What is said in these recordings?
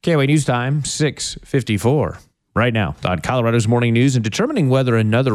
KOA News Time, 6:54. Right now on Colorado's Morning News, and determining whether another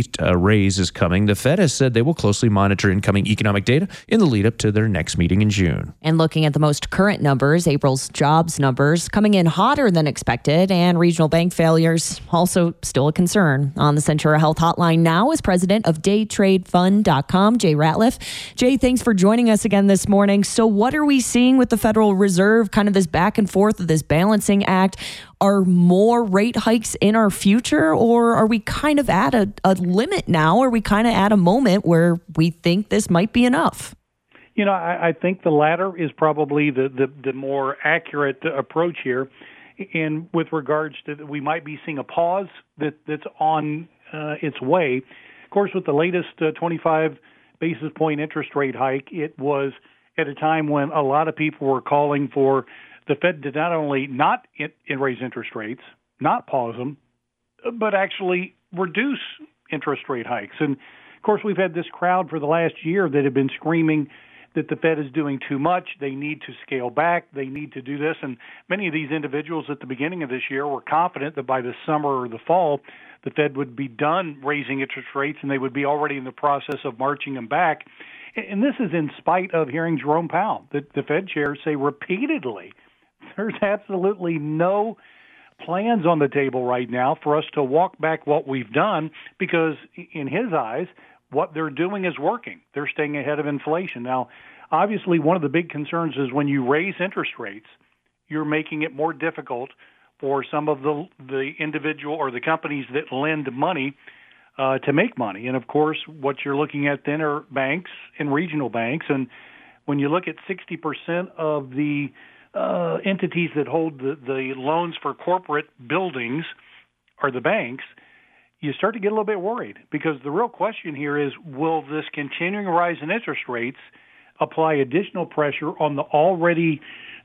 raise is coming, the Fed has said they will closely monitor incoming economic data in the lead up to their next meeting in June. And looking at the most current numbers, April's jobs numbers coming in hotter than expected, and regional bank failures also still a concern. On the Centura Health Hotline now is president of DayTradeFund.com, Jay Ratliff. Jay, thanks for joining us again this morning. So what are we seeing with the Federal Reserve, kind of this back and forth of this balancing act? Are more rate hikes in our future, or are we kind of at a limit now? Are we kind of at a moment where we think this might be enough? You know, I think the latter is probably the more accurate approach here. And with regards to we might be seeing a pause that's on its way. Of course, with the latest 25 basis point interest rate hike, it was at a time when a lot of people were calling for the Fed to not only not raise interest rates, not pause them, but actually reduce interest rate hikes. And, of course, we've had this crowd for the last year that have been screaming that the Fed is doing too much. They need to scale back. They need to do this. And many of these individuals at the beginning of this year were confident that by the summer or the fall, the Fed would be done raising interest rates and they would be already in the process of marching them back. And this is in spite of hearing Jerome Powell, the Fed chair, say repeatedly, there's absolutely no plans on the table right now for us to walk back what we've done because, in his eyes, what they're doing is working. They're staying ahead of inflation. Now, obviously, one of the big concerns is when you raise interest rates, you're making it more difficult for some of the individual or the companies that lend money to make money. And, of course, what you're looking at then are banks and regional banks. And when you look at 60% of the entities that hold the loans for corporate buildings are the banks, you start to get a little bit worried because the real question here is, will this continuing rise in interest rates apply additional pressure on the already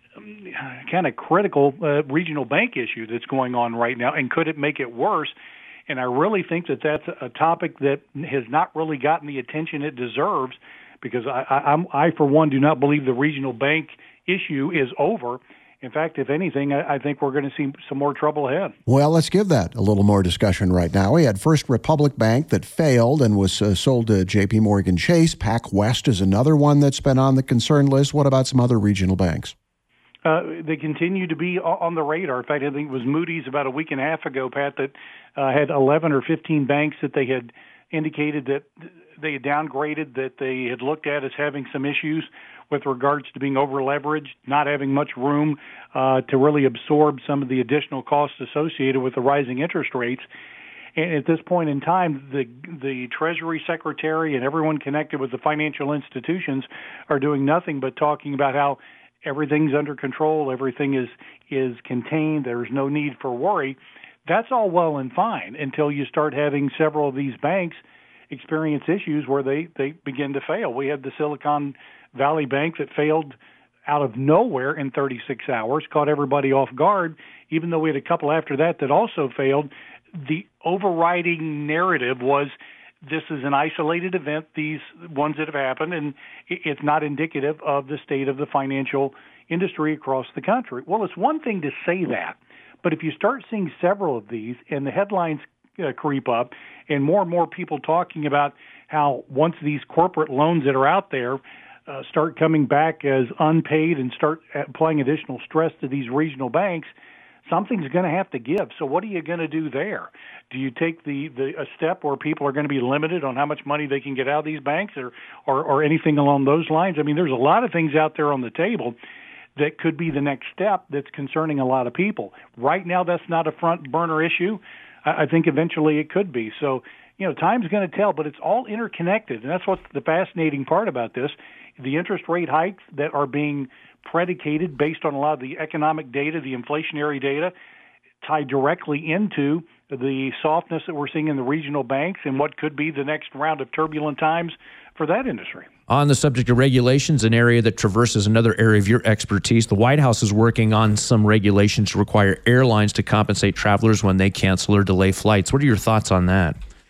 kind of critical regional bank issue that's going on right now, and could it make it worse? And I really think that that's a topic that has not really gotten the attention it deserves because I for one, do not believe the regional bank issue is over. In fact, if anything, I think we're going to see some more trouble ahead. Well, let's give that a little more discussion right now. We had First Republic Bank that failed and was sold to J.P. Morgan Chase. PacWest is another one that's been on the concern list. What about some other regional banks? They continue to be on the radar. In fact, I think it was Moody's about a week and a half ago, Pat, that had 11 or 15 banks that they had indicated that they had downgraded, that they had looked at as having some issues with regards to being over-leveraged, not having much room to really absorb some of the additional costs associated with the rising interest rates. And at this point in time, the Treasury Secretary and everyone connected with the financial institutions are doing nothing but talking about how everything's under control, everything is contained, there's no need for worry. That's all well and fine until you start having several of these banks experience issues where they begin to fail. We had the Silicon Valley Bank that failed out of nowhere in 36 hours, caught everybody off guard, even though we had a couple after that also failed. The overriding narrative was this is an isolated event, these ones that have happened, and it's not indicative of the state of the financial industry across the country. Well, it's one thing to say that, but if you start seeing several of these and the headlines creep up and more people talking about how once these corporate loans that are out there start coming back as unpaid and start applying additional stress to these regional banks, something's going to have to give. So what are you going to do there? Do you take a step where people are going to be limited on how much money they can get out of these banks or anything along those lines? I mean, there's a lot of things out there on the table that could be the next step that's concerning a lot of people. Right now, that's not a front burner issue. I think eventually it could be. So, time's going to tell, but it's all interconnected. And that's what's the fascinating part about this. The interest rate hikes that are being predicated based on a lot of the economic data, the inflationary data, tie directly into the softness that we're seeing in the regional banks and what could be the next round of turbulent times for that industry. On the subject of regulations, an area that traverses another area of your expertise, the White House is working on some regulations to require airlines to compensate travelers when they cancel or delay flights. What are your thoughts on that?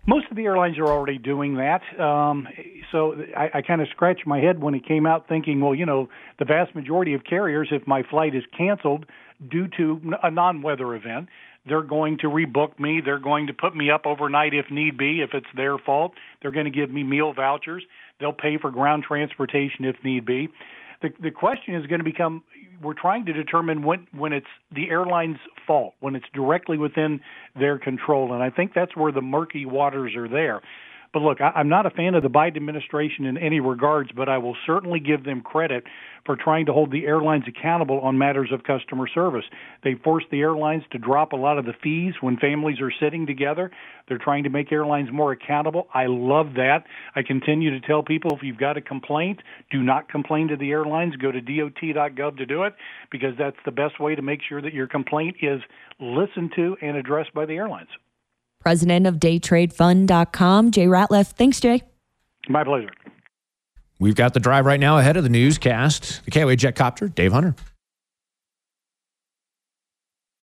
Most of the airlines are already doing that. So I kind of scratched my head when it came out thinking, well, the vast majority of carriers, if my flight is canceled due to a non-weather event, they're going to rebook me. They're going to put me up overnight if need be, if it's their fault. They're going to give me meal vouchers. They'll pay for ground transportation if need be. The question is going to become, we're trying to determine when it's the airline's fault, when it's directly within their control. And I think that's where the murky waters are there. But look, I'm not a fan of the Biden administration in any regards, but I will certainly give them credit for trying to hold the airlines accountable on matters of customer service. They forced the airlines to drop a lot of the fees when families are sitting together. They're trying to make airlines more accountable. I love that. I continue to tell people, if you've got a complaint, do not complain to the airlines. Go to DOT.gov to do it, because that's the best way to make sure that your complaint is listened to and addressed by the airlines. President of DayTradeFund.com, Jay Ratliff. Thanks, Jay. My pleasure. We've got the drive right now ahead of the newscast. The KOA Jet Copter, Dave Hunter.